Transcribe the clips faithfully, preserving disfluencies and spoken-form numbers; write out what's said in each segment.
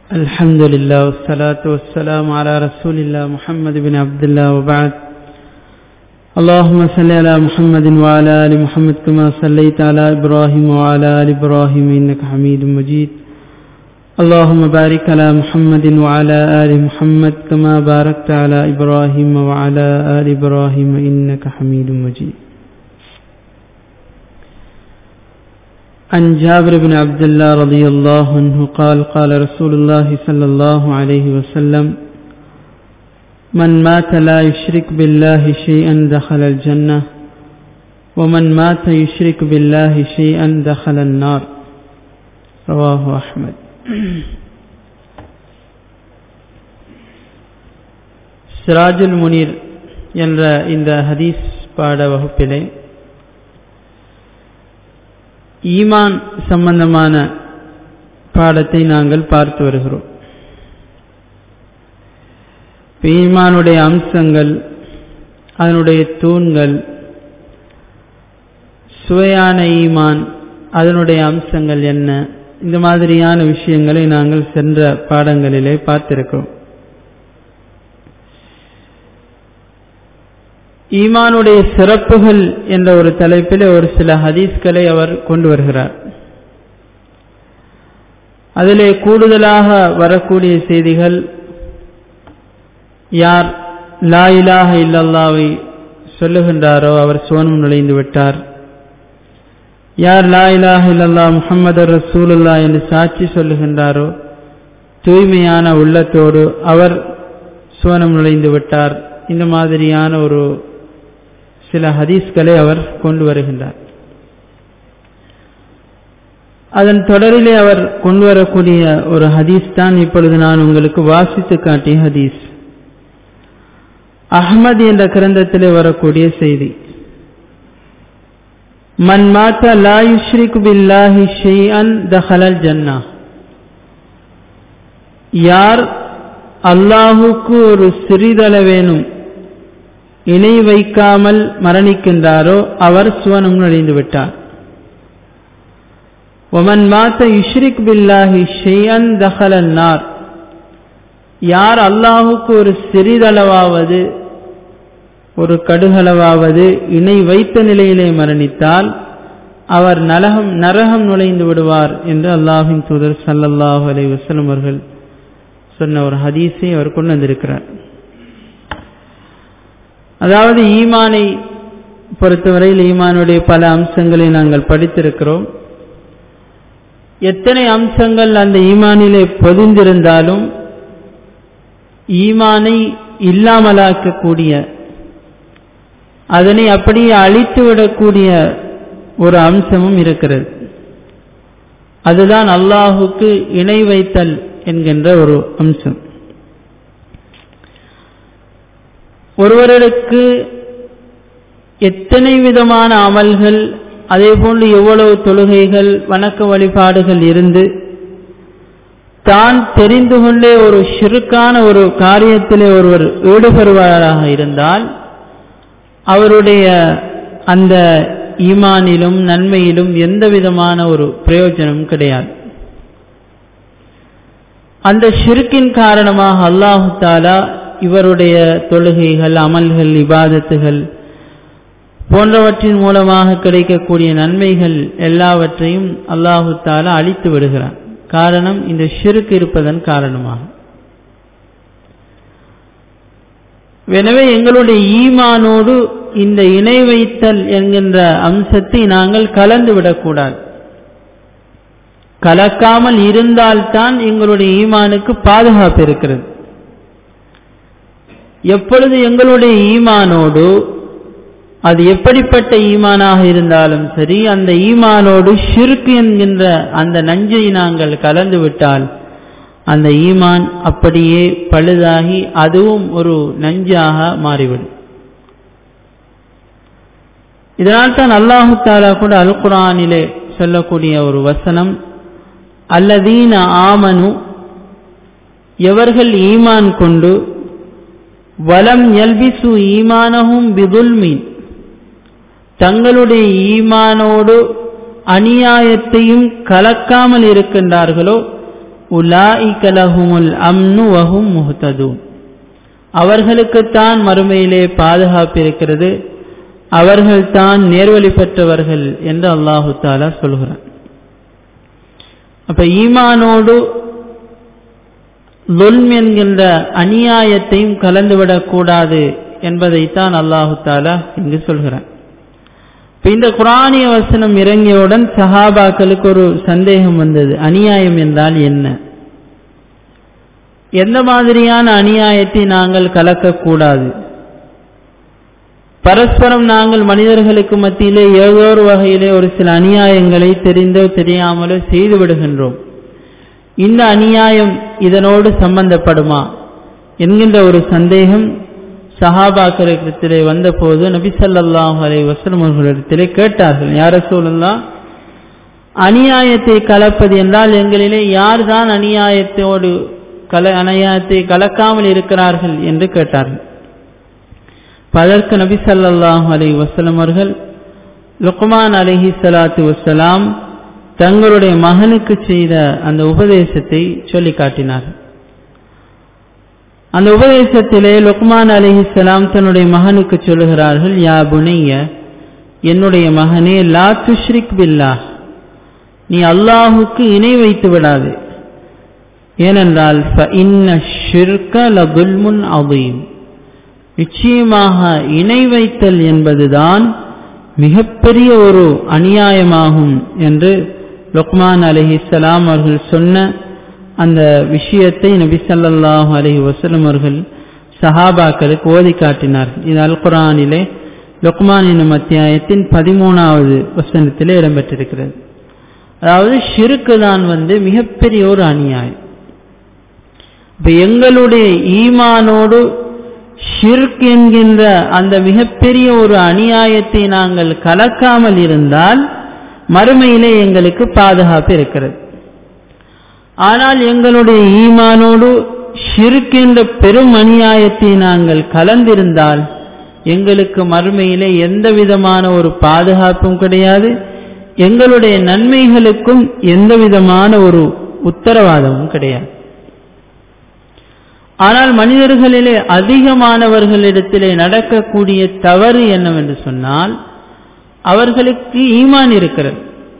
الحمد لله والصلاة والسلام على رسول الله محمد بن عبد الله وبعد. اللهم صل على محمد وعلى آل محمد كما صليت على إبراهيم وعلى آل إبراهيم إنك حميد مجيد. اللهم بارك على محمد وعلى آل محمد كما باركت على إبراهيم وعلى آل إبراهيم إنك حميد مجيد. عن جابر بن عبد الله رضي الله عنه قال قال رسول الله صلى الله عليه وسلم: من مات لا يشرك بالله شيئا دخل الجنة ومن مات يشرك بالله شيئا دخل النار. رواه أحمد. சிராஜுல் முனீர் என்ற இந்த ஹதீஸ் பாட வகுப்பிலே ஈமான் சம்பந்தமான பாடத்தை நாங்கள் பார்த்து வருகிறோம். ஈமானுடைய அம்சங்கள், அதனுடைய தூண்கள், சுவையான ஈமான், அதனுடைய அம்சங்கள் என்ன, இந்த மாதிரியான விஷயங்களை நாங்கள் சென்ற பாடங்களிலே பார்த்திருக்கிறோம். ஈமானுடைய சிறப்புகள் என்ற ஒரு தலைப்பில் ஒரு சில ஹதீஸ்களை அவர் கொண்டு வருகிறார். அதிலே கூடுதலாக வரக்கூடிய செய்திகள், யார் லா இலாஹ இல்லல்லாஹ்வை சொல்லுகின்றாரோ அவர் சுவனம் நுழைந்து விட்டார். யார் லா இலாஹ இல்லல்லாஹ் முஹம்மது ரசூலுல்லாஹ் என்று சாட்சி சொல்லுகின்றாரோ தூய்மையான உள்ளத்தோடு அவர் சுவனம் நுழைந்து விட்டார். இந்த மாதிரியான ஒரு சில ஹதீஸ்களை அவர் கொண்டு வருகின்றார். அதன் தொடரிலே அவர் கொண்டு வரக்கூடிய ஒரு ஹதீஸ் தான் இப்பொழுது நான் உங்களுக்கு வாசித்து காட்டிய ஹதீஸ். அஹ்மத் என்ற கிரந்தத்திலே வரக்கூடிய செய்தி, மன் மாத லா யுஷ்ரிகு பில்லாஹி ஷைஅன் தஹலல் ஜன்னah. யார் அல்லாஹுக்கு ஒரு சிறிதளவேனும் இணை வைக்காமல் மரணிக்கின்றாரோ அவர் சுவனம் நுழைந்து விட்டார். ஒமன் மாத்த யுஷ்ரிக் பில்லாஹி ஷைஅன் தஹலன் நார். யார் அல்லாஹுக்கு ஒரு சிறிதளவாவது, ஒரு கடுகளவாவது இணை வைத்த நிலையிலே மரணித்தால் அவர் நரகம் நரகம் நுழைந்து விடுவார் என்று அல்லாஹ்வின் தூதர் ஸல்லல்லாஹு அலைஹி வஸல்லம் அவர்கள் சொன்ன ஒரு ஹதீஸை அவர் கொண்டு வந்திருக்கிறார். அதாவது ஈமானை பொறுத்தவரையில் ஈமானுடைய பல அம்சங்களை நாங்கள் படித்திருக்கிறோம். எத்தனை அம்சங்கள் அந்த ஈமானிலே பொதிந்திருந்தாலும் ஈமானை இல்லாமலாக்கக்கூடிய, அதனை அப்படியே அழித்துவிடக்கூடிய ஒரு அம்சமும் இருக்கிறது. அதுதான் அல்லாஹுக்கு இணை வைத்தல் என்கின்ற ஒரு அம்சம். ஒருவருக்கு எத்தனை விதமான அமல்கள், அதே போன்று எவ்வளவு தொழுகைகள், வணக்க வழிபாடுகள் இருந்து தான் தெரிந்து கொண்டே ஒரு ஷிர்கான ஒரு காரியத்திலே ஒருவர் ஈடுபடுவாராக இருந்தால் அவருடைய அந்த ஈமானிலும் நன்மையிலும் எந்த விதமான ஒரு பிரயோஜனமும் கிடையாது. அந்த ஷிர்கின் காரணமாக அல்லாஹு தஆலா இவருடைய தொழுகைகள், அமல்கள், இபாதத்துகள் போன்றவற்றின் மூலமாக கிடைக்கக்கூடிய நன்மைகள் எல்லாவற்றையும் அல்லாஹு தஆலா அழித்து விடுகிறான். காரணம், இந்த ஷிர்க் இருப்பதன் காரணமாக. எனவே எங்களுடைய ஈமானோடு இந்த இணை வைத்தல் என்கின்ற அம்சத்தை நாங்கள் கலந்து விடக்கூடாது. கலக்காமல் இருந்தால்தான் எங்களுடைய ஈமானுக்கு பாதுகாப்பு இருக்கிறது. எப்பொழுது எங்களுடைய ஈமானோடு, அது எப்படிப்பட்ட ஈமானாக இருந்தாலும் சரி, அந்த ஈமானோடு ஷிர்க் என்கின்ற அந்த நஞ்சை நாங்கள் கலந்து விட்டால் அந்த ஈமான் அப்படியே பழுதாகி அதுவும் ஒரு நஞ்சாக மாறிவிடும். இதனால் தான் அல்லாஹு தஆலா கூட அல் குர்ஆனிலே சொல்லக்கூடிய ஒரு வசனம், அல்லதீன ஆமனு, எவர்கள் ஈமான் கொண்டு, வலம் யல்பிசு ஈமானஹும் பிதுல்மின், தங்களுடைய ஈமானோடு அநியாயத்தையும் கலக்காமல் இருக்கின்றார்களோ உலாயிக லஹுமுல் அம்னு வஹும் முஹ்ததூன், அவர்களுக்குத்தான் மறுமையிலே பாதுகாப்பு இருக்கிறது, அவர்கள்தான் நேர்வழி பெற்றவர்கள் என்று அல்லாஹு தஆலா சொல்கிறான். அப்ப ஈமானோடு லுல்ம் என்கின்ற அநியாயத்தையும் கலந்துவிடக் கூடாது என்பதைத்தான் அல்லாஹு தஆலா இங்கு சொல்கிறான். இந்த குர்ஆனிய வசனம் இறங்கியவுடன் சஹாபாக்களுக்கு ஒரு சந்தேகம் வந்தது. அநியாயம் என்றால் என்ன? எந்த மாதிரியான அநியாயத்தை நாங்கள் கலக்கக்கூடாது? பரஸ்பரம் நாங்கள் மனிதர்களுக்கு மத்தியிலே ஏதோ ஒரு வகையிலே ஒரு சில அநியாயங்களை தெரிந்தோ தெரியாமலோ செய்து விடுகின்றோம். இந்த அநியாயம் இதனோடு சம்பந்தப்படுமா என்கின்ற ஒரு சந்தேகம் சஹாபாக்களிடத்திலே வந்தபோது நபி ஸல்லல்லாஹு அலைஹி வஸல்லம் அவர்களிடத்திலே கேட்டார்கள், யா ரசூலல்லாஹ், அநியாயத்தை கலப்பது என்றால் எங்களிலே யார்தான் அநியாயத்தோடு கல அநியாயத்தை கலக்காமல் இருக்கிறார்கள் என்று கேட்டார்கள். அதற்கு நபி ஸல்லல்லாஹு அலைஹி வஸல்லம் அவர்கள் லுக்மான் அலைஹி ஸலாத்து வஸ்ஸலாம் தங்களுடைய மகனுக்கு செய்த அந்த உபதேசத்தை சொல்லி காட்டினார். அந்த உபதேசத்திலே லுக்மான் அலைஹிஸ்ஸலாம் தன்னுடைய மகனுக்கு சொல்லுகிறார்கள், யா புனைய, என்னுடைய மகனே, லா துஷ்ரிக் பில்லாஹ், நீ அல்லாஹுக்கு இணை வைத்து விடாது. ஏனென்றால் ஃபஇன்ன ஷிர்க லதுல்முன் அதீம், நிச்சயமாக இணை வைத்தல் என்பதுதான் மிகப்பெரிய ஒரு அநியாயமாகும் என்று லுக்மான் அலைஹிஸ்ஸலாம் அவர்கள் சொன்ன அந்த விஷயத்தை நபி ஸல்லல்லாஹு அலைஹி வஸல்லம் அவர்கள் சஹாபாக்களுக்கு ஓதி காட்டினார்கள். இது அல் குர்ஆனிலே லுக்மான் என்னும் அத்தியாயத்தின் பதிமூணாவது வசனத்திலே இடம்பெற்றிருக்கிறது. அதாவது ஷிர்க்கு தான் வந்து மிகப்பெரிய ஒரு அநியாயம். இப்ப எங்களுடைய ஈமானோடு ஷிர்க் என்கின்ற அந்த மிகப்பெரிய ஒரு அநியாயத்தை நாங்கள் கலக்காமல் இருந்தால் மறுமையிலே எங்களுக்கு பாதுகாப்பு இருக்கிறது. ஆனால் எங்களுடைய ஈமானோடு ஷிர்க் என்ற பெரும் அநியாயத்தை நாங்கள் கலந்திருந்தால் எங்களுக்கு மறுமையிலே எந்த விதமான ஒரு பாதுகாப்பும் கிடையாது, எங்களுடைய நன்மைகளுக்கும் எந்த விதமான ஒரு உத்தரவாதமும் கிடையாது. ஆனால் மனிதர்களிலே அதிகமானவர்களிடத்திலே நடக்கக்கூடிய தவறு என்னவென்று சொன்னால், அவர்களுக்கு ஈமான் இருக்கிறது,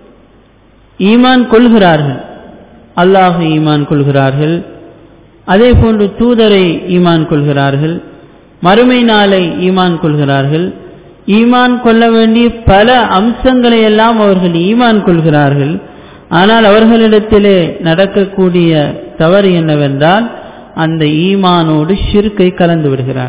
ஈமான் கொள்கிறார்கள், அல்லாஹ் ஈமான் கொள்கிறார்கள், அதே போன்று தூதரை ஈமான் கொள்கிறார்கள், மறுமை நாளை ஈமான் கொள்கிறார்கள், ஈமான் கொள்ள வேண்டிய பல அம்சங்களை எல்லாம் அவர்கள் ஈமான் கொள்கிறார்கள். ஆனால் அவர்களிடத்திலே நடக்கக்கூடிய தவறு என்னவென்றால் அந்த ஈமானோடு ஷிர்க்கை கலந்து விடுகிறார்.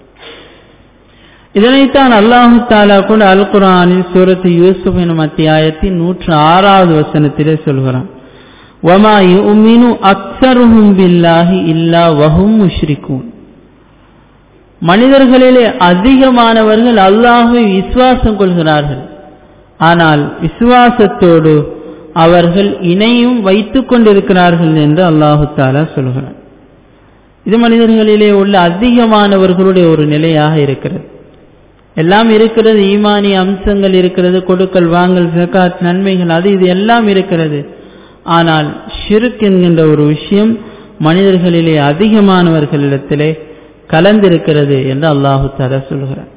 இதனைத்தான் அல்லாஹு தஆலா கூட அல் குர்ஆனில் சூரத்து யூசுப் எனும் அத்தியாயத்தின் நூற்று ஆறாவது வசனத்திலே சொல்கிறான், வமா யுமினு அக்ஸருஹும் பில்லாஹி இல்லா வஹும் முஷ்ரிகூன், மனிதர்களிலே அதிகமானவர்கள் அல்லாஹ்வை விசுவாசம் கொள்கிறார்கள், ஆனால் விசுவாசத்தோடு அவர்கள் இணையும் வைத்துக் கொண்டிருக்கிறார்கள் என்று அல்லாஹு தஆலா சொல்கிறார். இது மனிதர்களிலே உள்ள அதிகமானவர்களுடைய ஒரு நிலையாக இருக்கிறது. எல்லாம் இருக்கிறது, ஈமானிய அம்சங்கள் இருக்கிறது, கொடுக்கல் வாங்கல், ஜகாத், நன்மைகள், அது இது எல்லாம் இருக்கிறது. ஆனால் ஷிர்க் என்கின்ற ஒரு விஷயம் மனிதர்களிலே அதிகமானவர்களிடத்திலே கலந்திருக்கிறது என்று அல்லாஹு தஆலா சொல்கிறார்.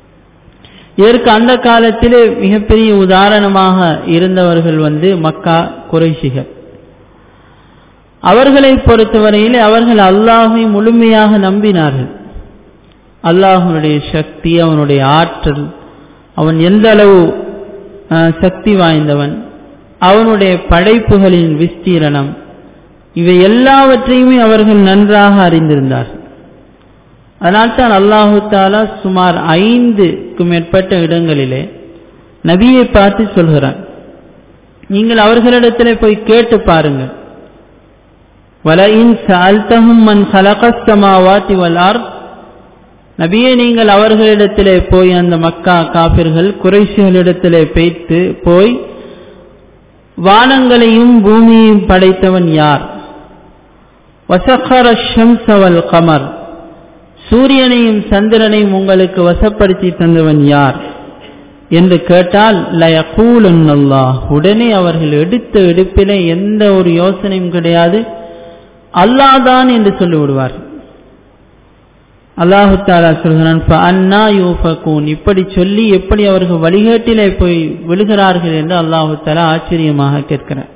இதற்கு அந்த காலத்திலே மிகப்பெரிய உதாரணமாக இருந்தவர்கள் வந்து மக்கா குறைஷிகள். அவர்களை பொறுத்தவரையிலே அவர்கள் அல்லாஹை முழுமையாக நம்பினார்கள். அல்லாஹ்வுடைய சக்தி, அவனுடைய ஆற்றல், அவன் எந்த அளவு சக்தி வாய்ந்தவன், அவனுடைய படைப்புகளின் விஸ்தீரணம், இவை எல்லாவற்றையுமே அவர்கள் நன்றாக அறிந்திருந்தார்கள். அதனால்தான் அல்லாஹு தஆலா சுமார் ஐந்துக்கு மேற்பட்ட இடங்களிலே நபியை பார்த்து சொல்கிறான், நீங்கள் அவர்களிடத்திலே போய் கேட்டு பாருங்கள், வலஇன் சஅல்தஹும் மன் ஹலகஸ் ஸமாவாதி வல் அர்த், நபியே நீங்கள் அவர்களிடத்திலே போய், அந்த மக்கா காபிர்கள் குறைஷிகளிடத்திலே பேய்த்து போய், வானங்களையும் பூமியையும் படைத்தவன் யார், வஸக்கர ஷம்ஸ வல் கமர், சூரியனையும் சந்திரனையும் உங்களுக்கு வசப்படுத்தி தந்தவன் யார் என்று கேட்டால், லயகூலன்னல்லாஹ், உடனே அவர்கள் எடுத்த எடுப்பிலே எந்த ஒரு யோசனையும் கிடையாது, அல்லாஹ் தான் என்று சொல்லிவிடுவார். அல்லாஹு தஆலா சொல்கிறான், ஃபஅன்னா யூஃபகூன், இப்படி சொல்லி எப்படி அவர்கள் வழிகேட்டிலே போய் விழுகிறார்கள் என்று அல்லாஹு தஆலா ஆச்சரியமாக கேட்கிறார்.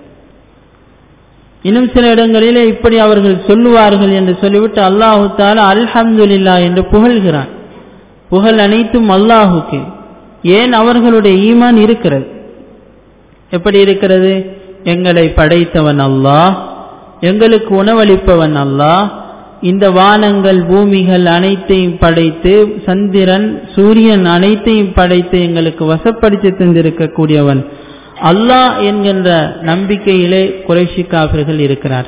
இன்னும் சில இடங்களிலே இப்படி அவர்கள் சொல்லுவார்கள் என்று சொல்லிவிட்டு அல்லாஹு தஆலா அல்ஹம்துலில்லாஹ் என்று புகழ்கிறான். புகழ் அனைத்தும் அல்லாஹுக்கு. ஏன்? அவர்களுடைய ஈமான் இருக்கிறது. எப்படி இருக்கிறது? எங்களை படைத்தவன் அல்லாஹ், எங்களுக்கு உணவளிப்பவன் அல்லாஹ், இந்த வானங்கள் பூமிகள் அனைத்தையும் படைத்து சந்திரன் சூரியன் அனைத்தையும் படைத்து எங்களுக்கு வசப்படுத்தி தந்திருக்கக்கூடியவன் அல்லாஹ் என்கின்ற நம்பிக்கையிலே குறைஷி காஃபிர்கள் இருக்கிறார்.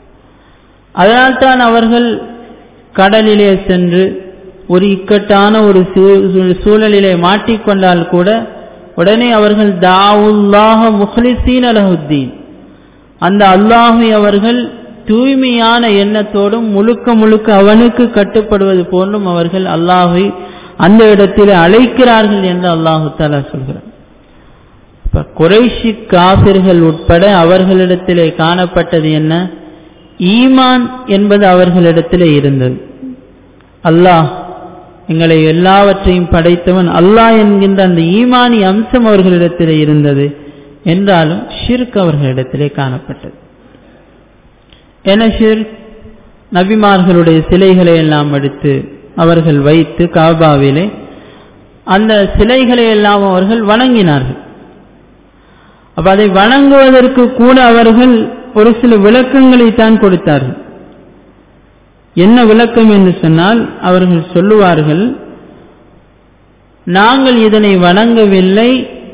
அதனால்தான் அவர்கள் கடலிலே சென்று ஒரு இக்கட்டான ஒரு சூழலிலே மாட்டிக்கொண்டால் கூட உடனே அவர்கள் தாவுல்லாஹ முஹ்லிஸீன லஹுத்தீன், அந்த அல்லாஹை அவர்கள் தூய்மையான எண்ணத்தோடும் முழுக்க முழுக்க அவனுக்கு கட்டுப்படுவது போன்றும் அவர்கள் அல்லாஹை அந்த இடத்தில் அழைக்கிறார்கள் என்று அல்லாஹு தஆலா சொல்கிறார். இப்ப குறைஷி காஃபிர்கள் உட்பட அவர்களிடத்திலே காணப்பட்டது என்ன? ஈமான் என்பது அவர்களிடத்திலே இருந்தது. அல்லாஹ் எங்களை எல்லாவற்றையும் படைத்தவன் அல்லாஹ் என்கின்ற அந்த ஈமானி அம்சம் அவர்களிடத்திலே இருந்தது. என்றாலும் ஷிர்க் அவர்களிடத்திலே காணப்பட்டது. என ஷிர்க், நபிமார்களுடைய சிலைகளை எல்லாம் எடுத்து அவர்கள் வைத்து காபாவிலே அந்த சிலைகளை எல்லாம் அவர்கள் வணங்கினார்கள். அப்ப அதை வணங்குவதற்கு கூட அவர்கள் ஒரு சில விளக்கங்களை தான் கொடுத்தார்கள். என்ன விளக்கம் என்று சொன்னால், அவர்கள் சொல்லுவார்கள், நாங்கள் இதனை வணங்கவில்லை,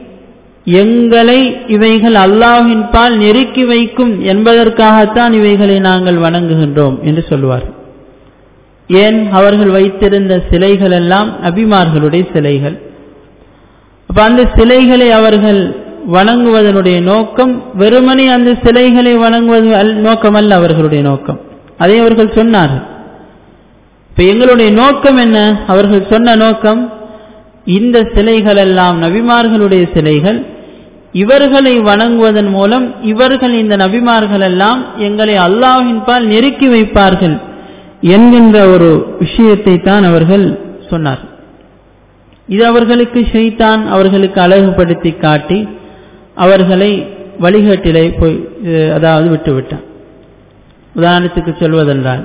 எங்களை இவைகள் அல்லாஹ்வின் பால் நெருக்கி வைக்கும் என்பதற்காகத்தான் இவைகளை நாங்கள் வணங்குகின்றோம் என்று சொல்லுவார்கள். ஏன்? அவர்கள் வைத்திருந்த சிலைகள் எல்லாம் நபிமார்களுடைய சிலைகள். அப்ப அந்த சிலைகளை அவர்கள் வணங்குவதனுடைய நோக்கம் வெறுமனே அந்த சிலைகளை வணங்குவது நோக்கமல்ல அவர்களுடைய நோக்கம். அதை அவர்கள் சொன்னார்கள். இப்ப எங்களுடைய நோக்கம் என்ன? அவர்கள் சொன்ன நோக்கம், இந்த சிலைகள் எல்லாம் நபிமார்களுடைய சிலைகள், இவர்களை வணங்குவதன் மூலம் இவர்கள் இந்த நபிமார்கள் எல்லாம் எங்களை அல்லாஹ்வின் பால் நெருக்கி வைப்பார்கள் என்கின்ற ஒரு விஷயத்தை தான் அவர்கள் சொன்னார்கள். இது அவர்களுக்கு ஷைத்தான் அவர்களுக்கு அழகுபடுத்தி காட்டி அவர்களை வழிகாட்டிலே போய் அதாவது விட்டுவிட்டான். உதாரணத்துக்கு சொல்வதென்றால்,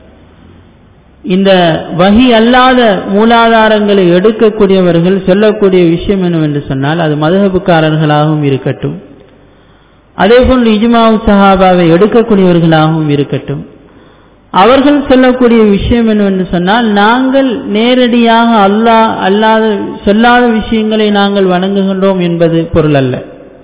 இந்த வஹி அல்லாத மூலாதாரங்களை எடுக்கக்கூடியவர்கள் சொல்லக்கூடிய விஷயம் என்னவென்று சொன்னால், அது மதுஹபுக்காரர்களாகவும் இருக்கட்டும், அதே போன்று இஜ்மாஉ சஹாபாவை எடுக்கக்கூடியவர்களாகவும் இருக்கட்டும், அவர்கள் சொல்லக்கூடிய விஷயம் என்னவென்று சொன்னால், நாங்கள் நேரடியாக அல்லாஹ் அல்லாத சொல்லாத விஷயங்களை நாங்கள் வணங்குகின்றோம் என்பது பொருள் அல்ல.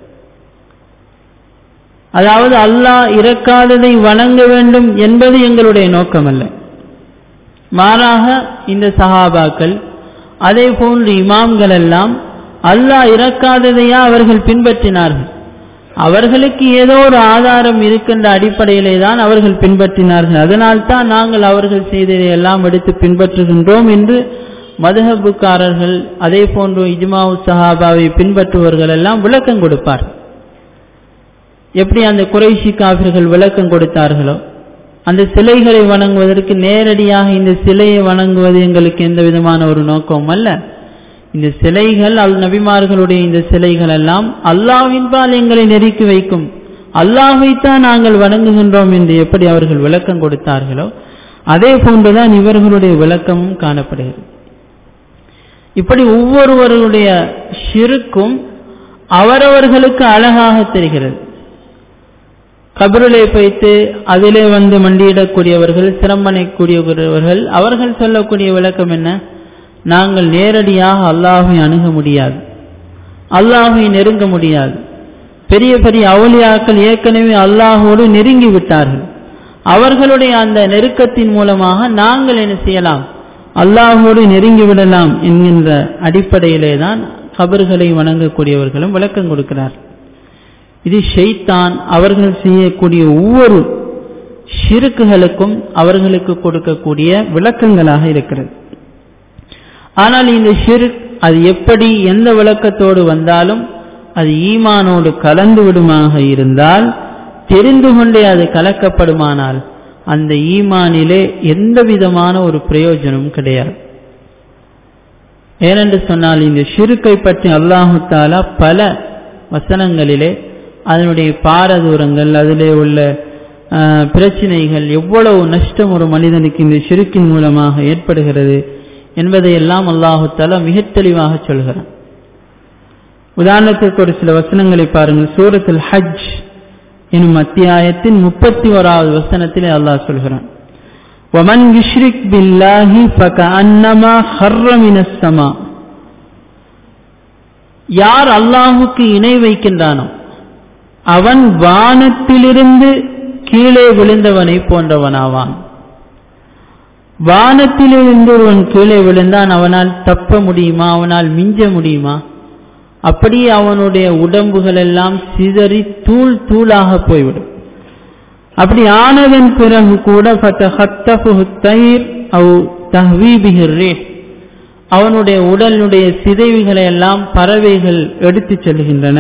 அதாவது அல்லாஹ் இறக்காததை வணங்க வேண்டும் என்பது எங்களுடைய நோக்கம் அல்ல. மாறாக இந்த சஹாபாக்கள் அதே போன்று இமாம்கள் எல்லாம் அல்லாஹ் இறக்காததையா அவர்கள் பின்பற்றினார்கள். அவர்களுக்கு ஏதோ ஒரு ஆதாரம் இருக்கின்ற அடிப்படையிலே தான் அவர்கள் பின்பற்றினார்கள். அதனால்தான் நாங்கள் அவர்கள் செய்ததை எல்லாம் எடுத்து பின்பற்றுகின்றோம் என்று மதுஹபுக்காரர்கள் அதே போன்று இஜ்மாஉ சஹாபாவை பின்பற்றுவர்கள் எல்லாம் விளக்கம் கொடுப்பார். எப்படி அந்த குறைஷி காஃபிர்கள் விளக்கம் கொடுத்தார்களோ, அந்த சிலைகளை வணங்குவதற்கு நேரடியாக இந்த சிலையை வணங்குவது எங்களுக்கு எந்த விதமான ஒரு நோக்கம் அல்ல, இந்த சிலைகள் அல் நபிமார்களுடைய இந்த சிலைகள் எல்லாம் அல்லாஹ்வின் பால் எங்களை நெருக்கி வைக்கும், அல்லாஹ்வைத்தான் நாங்கள் வணங்குகின்றோம் என்று எப்படி அவர்கள் விளக்கம் கொடுத்தார்களோ அதே போன்றுதான் இவர்களுடைய விளக்கமும் காணப்படுகிறது. இப்படி ஒவ்வொருவருடைய ஷிர்க்கும் அவரவர்களுக்கு அழகாக தெரிகிறது. கபரிலே வைத்து அதிலே வந்து மண்டியிடக்கூடியவர்கள், சிரமனைக்கூடியவர்கள், அவர்கள் சொல்லக்கூடிய விளக்கம் என்ன? நாங்கள் நேரடியாக அல்லாஹை அணுக முடியாது, அல்லாஹை நெருங்க முடியாது. பெரிய பெரிய அவுலியாக்கள் ஏற்கனவே அல்லாஹோடு நெருங்கி விட்டார்கள். அவர்களுடைய அந்த நெருக்கத்தின் மூலமாக நாங்கள் என்ன செய்யலாம்? அல்லாஹோடு நெருங்கி விடலாம் என்கின்ற அடிப்படையிலே தான் கபர்களை வணங்கக்கூடியவர்களும் விளக்கம் கொடுக்கிறார். இது ஷைத்தான் அவர்கள் செய்யக்கூடிய ஒவ்வொரு ஷிர்க்குகளுக்கும் அவர்களுக்கு கொடுக்கக்கூடிய விளக்கங்களாக இருக்கிறது. ஆனால் இந்த ஷிர்க் அது எப்படி எந்த விளக்கத்தோடு வந்தாலும் அது ஈமானோடு கலந்து விடுமாக இருந்தால், தெரிந்து கொண்டே அது கலக்கப்படுமானால் அந்த ஈமானிலே எந்த விதமான ஒரு பிரயோஜனமும் கிடையாது. ஏனென்று சொன்னால் இந்த ஷிர்க்கை பற்றி அல்லாஹு தஆலா பல வசனங்களிலே அதனுடைய பாரதூரங்கள், அதிலே உள்ள பிரச்சனைகள், எவ்வளவு நஷ்டம் ஒரு மனிதனுக்கு இந்த ஷிர்க்கின் மூலமாக ஏற்படுகிறது என்பதையெல்லாம் அல்லாஹு தஆலா மிக தெளிவாக சொல்கிறான். உதாரணத்திற்கு ஒரு சில வசனங்களை பாருங்கள். சூரத்துல் ஹஜ் எனும் அத்தியாயத்தின் முப்பத்தி ஓராவது வசனத்திலே அல்லாஹ் சொல்கிறான், وَمَنْ يُشْرِكْ بِاللَّهِ فَكَأَنَّمَا خَرَّ مِنَ السَّمَاءِ. யார் அல்லாஹுக்கு இணை வைக்கின்றானோ அவன் வானத்திலிருந்து கீழே விழுந்தவனை போன்றவனாவான். வானத்திலிருந்து ஒருவன் கீழே விழுந்தான், அவனால் தப்ப முடியுமா? அவனால் மிஞ்ச முடியுமா? அப்படியே அவனுடைய உடம்புகள் எல்லாம் சிதறி தூள் தூளாக போய்விடும். அப்படி ஆனதன் பிறகு கூட ஃபதஹத்தஃபுஹு தைர் அவ் தஹ்வி பிஹி ரிஹ், அவனுடைய உடலுடைய சிதைவுகளை எல்லாம் பறவைகள் எடுத்துச் செல்கின்றன,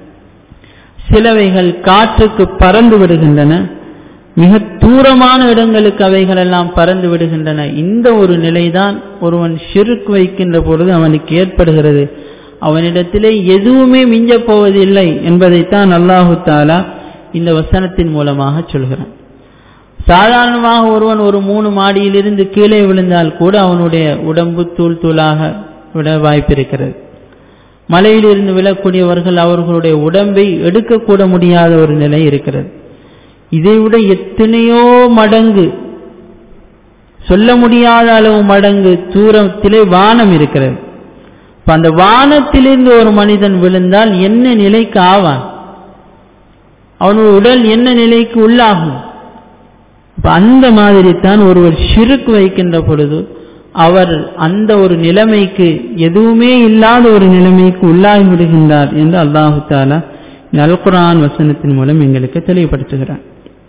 சிலவைகள் காற்றுக்கு பறந்து விடுகின்றன, மிக தூரமான இடங்களுக்கு அவைகள் எல்லாம் பறந்து விடுகின்றன. இந்த ஒரு நிலைதான் ஒருவன் ஷிர்க் வைக்கின்ற பொழுது அவனுக்கு ஏற்படுகிறது. அவனிடத்திலே எதுவுமே மிஞ்சப் போவதில்லை என்பதைத்தான் அல்லாஹு தஆலா இந்த வசனத்தின் மூலமாக சொல்கிறான். சாதாரணமாக ஒருவன் ஒரு மூணு மாடியிலிருந்து கீழே விழுந்தால் கூட அவனுடைய உடம்பு தூள் தூளாக விட வாய்ப்பிருக்கிறது. மலையிலிருந்து விழக்கூடியவர்கள் அவர்களுடைய உடம்பை எடுக்கக்கூட முடியாத ஒரு நிலை இருக்கிறது. இதைவிட எத்தனையோ மடங்கு, சொல்ல முடியாத அளவு மடங்கு தூரத்திலே வானம் இருக்கிறது. அந்த வானத்திலிருந்து ஒரு மனிதன் விழுந்தால் என்ன நிலைக்கு ஆவான்? அவனுடைய உடல் என்ன நிலைக்கு உள்ளாகும்? அந்த மாதிரி தான் ஒருவர் ஷிர்க் வைக்கின்ற பொழுது அவர் அந்த ஒரு நிலைமைக்கு, எதுவுமே இல்லாத ஒரு நிலைமைக்கு உள்ளாகி விடுகின்றார் என்று அல்லாஹு தஆலா அல் குர்ஆன் வசனத்தின் மூலம் எங்களுக்கு தெளிவுபடுத்துகிறார்.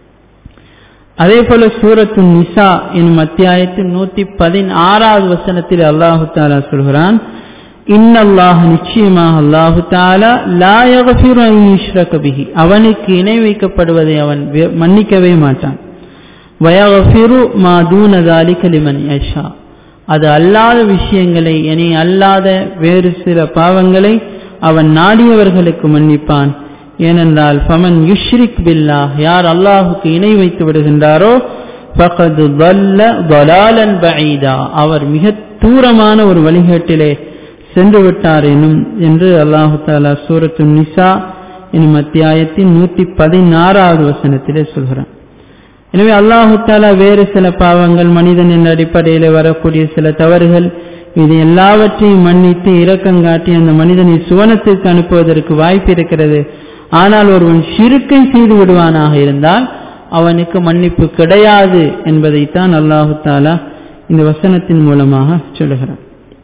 அதே போல சூரத்து நிசா எனும் அத்தியாயத்தின் நூத்தி பதினாறாவது வசனத்தில் அல்லாஹு தஆலா சொல்கிறான், இன்னல்லாஹ, நிச்சயமாக அல்லாஹு தஆலா லா யக்ஃபிரு அன் யுஷ்ரக பிஹி, அவனுக்கு இணை வைக்கப்படுவதை அவன் மன்னிக்கவே மாட்டான். வயக்ஃபிரு மா தூன ஸாலிக லிமன் யஷா, அது அல்லாத விஷயங்களை, இனி அல்லாத வேறு சில பாவங்களை அவன் நாடியவர்களுக்கு மன்னிப்பான். ஏனென்றால் ஃபமன் யுஷ்ரிக் பில்லாஹ், யார் அல்லாஹுக்கு இணை வைத்து விடுகின்றாரோ ஃபகத் ضل ضلالا بعيدا, அவர் மிக தூரமான ஒரு வழிகேட்டிலே சென்று விட்டார் எனும் என்று அல்லாஹு தஆலா சூரத்து நிசா எனும் அத்தியாயத்தின் நூத்தி பதினாறாவது வசனத்திலே சொல்கிறான். எனவே அல்லாஹு தஆலா வேறு சில பாவங்கள், மனிதன் என்ற அடிப்படையில் வரக்கூடிய சில தவறுகள், இது எல்லாவற்றையும் மன்னித்து இரக்கங்காட்டி அந்த மனிதனை சுவனத்திற்கு அனுப்புவதற்கு வாய்ப்பு இருக்கிறது. ஆனால் ஒருவன் ஷிர்க்கை செய்து விடுவானாக இருந்தால் அவனுக்கு மன்னிப்பு கிடையாது என்பதைத்தான் அல்லாஹு தஆலா இந்த வசனத்தின் மூலமாக சொல்லுகிறான்.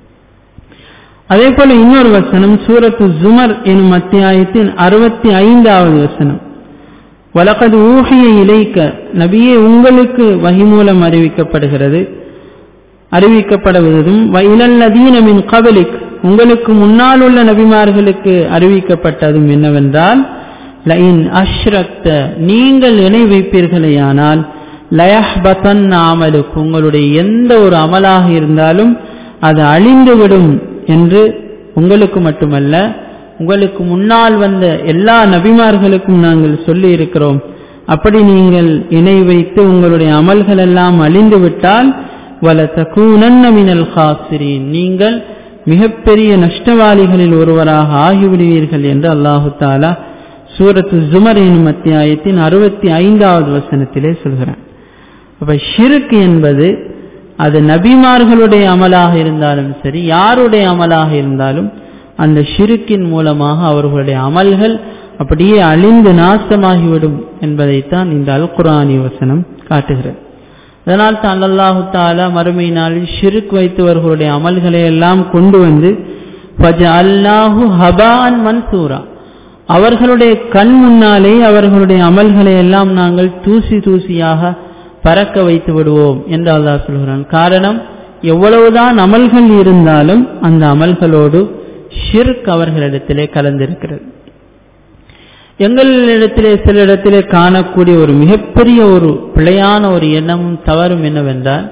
அதே போல இன்னொரு வசனம் சூரத்து ஜுமர் எனும் அத்தியாயத்தின் அறுபத்தி ஐந்தாவது வசனம், வலகத் ஊஹிய இலைக்க, நபியே உங்களுக்கு வஹி மூலம் அறிவிக்கப்படுகிறது, அறிவிக்கப்படுவதும் வஇலல்லதீன மின் கப்லிக், உங்களுக்கு முன்னால் உள்ள நபிமார்களுக்கு அறிவிக்கப்பட்டதும் என்னவென்றால், லஇன் அஷ்ரக்த, நீங்கள் இணை வைப்பீர்களேயானால், லயஹ்பதன்ன அமலுக், உங்களுடைய எந்த ஒரு அமலாக இருந்தாலும் அது அழிந்துவிடும் என்று உங்களுக்கு மட்டுமல்ல உங்களுக்கு முன்னால் வந்த எல்லா நபிமார்களுக்கும் நாங்கள் சொல்லி இருக்கிறோம். அப்படி நீங்கள் இணை வைத்து உங்களுடைய அமல்கள் எல்லாம் அழிந்து விட்டால் வலதகூனன்ன மினல் காசிரீன், நீங்கள் மிகப்பெரிய நஷ்டவாளிகளில் ஒருவராக ஆகிவிடுவீர்கள் என்று அல்லாஹு தஆலா சூரத்து ஜுமர் எனும் அத்தியாயத்தின் அறுபத்தி ஐந்தாவது வசனத்திலே சொல்கிறான். அப்ப ஷிர்க் என்பது அது நபிமார்களுடைய அமலாக இருந்தாலும் சரி, யாருடைய அமலாக இருந்தாலும் அந்த ஷிர்க்கின் மூலமாக அவர்களுடைய அமல்கள் அப்படியே அழிந்து நாசமாகிவிடும் என்பதைத்தான் இந்த அல் குர்ஆனி வசனம் காட்டுகிறது. அதனால் தான் அல்லாஹு தஆலா மறுமை நாளில் ஷிர்க் வைத்தவர்களுடைய அமல்களை எல்லாம் கொண்டு வந்து ஃபஜஅல்நாஹு ஹபான் மன்சூரா, அவர்களுடைய கண் முன்னாலே அவர்களுடைய அமல்களை எல்லாம் நாங்கள் தூசி தூசியாக பறக்க வைத்து விடுவோம் என்று அல்லாஹ் சொல்கிறான். காரணம், எவ்வளவுதான் அமல்கள் இருந்தாலும் அந்த அமல்களோடு ஷிர்க் அவர்களிடத்திலே கலந்திருக்கிறது. எங்களிடத்திலே சில இடத்திலே காணக்கூடிய ஒரு மிகப்பெரிய ஒரு பிழையான ஒரு எண்ணமும் தவறும் என்னவென்றால்,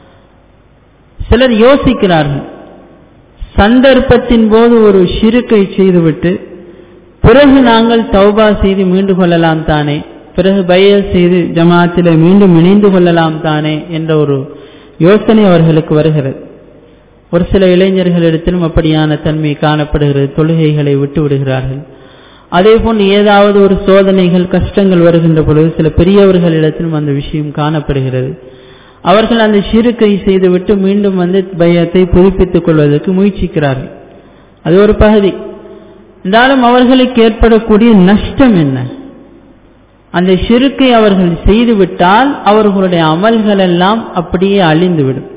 சிலர் யோசிக்கிறார்கள், சந்தர்ப்பத்தின் போது ஒரு ஷிருக்கை செய்துவிட்டு பிறகு நாங்கள் தௌபா செய்து மீண்டு கொள்ளலாம் தானே, பிறகு பைஅத் செய்து ஜமாத்திலே மீண்டும் இணைந்து கொள்ளலாம் தானே என்ற ஒரு யோசனை அவர்களுக்கு வருகிறது. ஒரு சில இளைஞர்களிடத்திலும் அப்படியான தன்மை காணப்படுகிறது. தொழுகைகளை விட்டு விடுகிறார்கள். அதே போன்று ஏதாவது ஒரு சோதனைகள் கஷ்டங்கள் வருகின்ற பொழுது சில பெரியவர்களிடத்திலும் அந்த விஷயம் காணப்படுகிறது. அவர்கள் அந்த ஷிருக்கை செய்துவிட்டு மீண்டும் வந்து பைஅத்தை புதுப்பித்துக் கொள்வதற்கு முயற்சிக்கிறார்கள். அது ஒரு பகுதி. என்றாலும் அவர்களுக்கு ஏற்படக்கூடிய நஷ்டம் என்ன? அந்த ஷிருக்கை அவர்கள் செய்துவிட்டால் அவர்களுடைய அமல்கள் எல்லாம் அப்படியே அழிந்துவிடும்.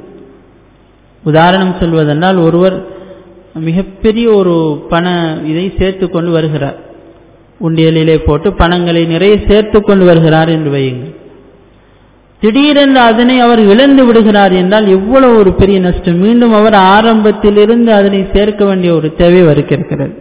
உதாரணம் சொல்வதென்றால், ஒருவர் மிகப்பெரிய ஒரு பண இதை சேர்த்து கொண்டு வருகிறார், உண்டியலிலே போட்டு பணங்களை நிறைய சேர்த்து கொண்டு வருகிறார் என்று வையுங்கள். திடீரென்று அதனை அவர் இழந்து விடுகிறார் என்றால் எவ்வளவு ஒரு பெரிய நஷ்டம். மீண்டும் அவர் ஆரம்பத்திலிருந்து அதனை சேர்க்க வேண்டிய ஒரு தேவை வருகிறது.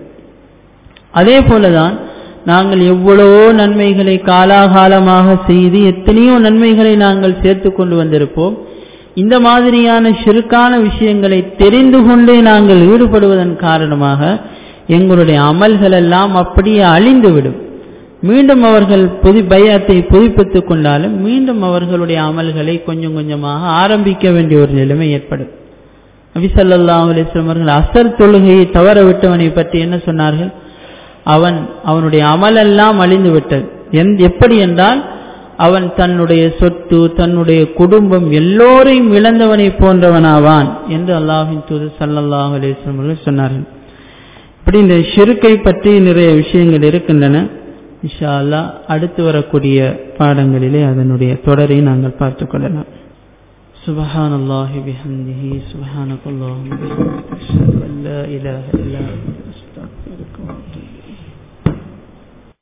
அதே போலதான் நாங்கள் எவ்வளவோ நன்மைகளை காலாகாலமாக செய்து எத்தனையோ நன்மைகளை நாங்கள் சேர்த்து கொண்டு வந்திருப்போம். இந்த மாதிரியான ஷிர்கான விஷயங்களை தெரிந்து கொண்டே நாங்கள் ஈடுபடுவதன் காரணமாக எங்களுடைய அமல்கள் எல்லாம் அப்படியே அழிந்துவிடும். மீண்டும் அவர்கள் புது பைஅத்தை புதுப்பித்துக் கொண்டாலும் மீண்டும் அவர்களுடைய அமல்களை கொஞ்சம் கொஞ்சமாக ஆரம்பிக்க வேண்டிய ஒரு நிலைமை ஏற்படும். நபி ஸல்லல்லாஹு அலைஹி வஸல்லம் அவர்கள் அசர் தொழுகையை தவற விட்டவனை பற்றி என்ன சொன்னார்கள்? அவன் அவனுடைய அமலெல்லாம் அழிந்து விட்டது. எப்படி என்றால், அவன் தன்னுடைய சொத்து, தன்னுடைய குடும்பம் எல்லோரையும் இழந்தவனை போன்றவனாவான் என்று அல்லாஹ்வின் தூதர் ஸல்லல்லாஹு அலைஹி வஸல்லம் அவர்கள் சொன்னார்கள். இப்படி இந்த ஷிர்கை பற்றி நிறைய விஷயங்கள் இருக்கின்றன. இன்ஷா அல்லாஹ் அடுத்து வரக்கூடிய பாடங்களிலே அதனுடைய தொடரை நாங்கள் பார்த்துக் கொள்ளலாம். சுப்ஹானல்லாஹி பிஹம்திஹி சுப்ஹானக்கல்லாஹும்ம வபிஹம்திஹி அஷ்ஹது அன் லா இலாஹா இல்லா அன்த அஸ்தக்ஃபிருக்க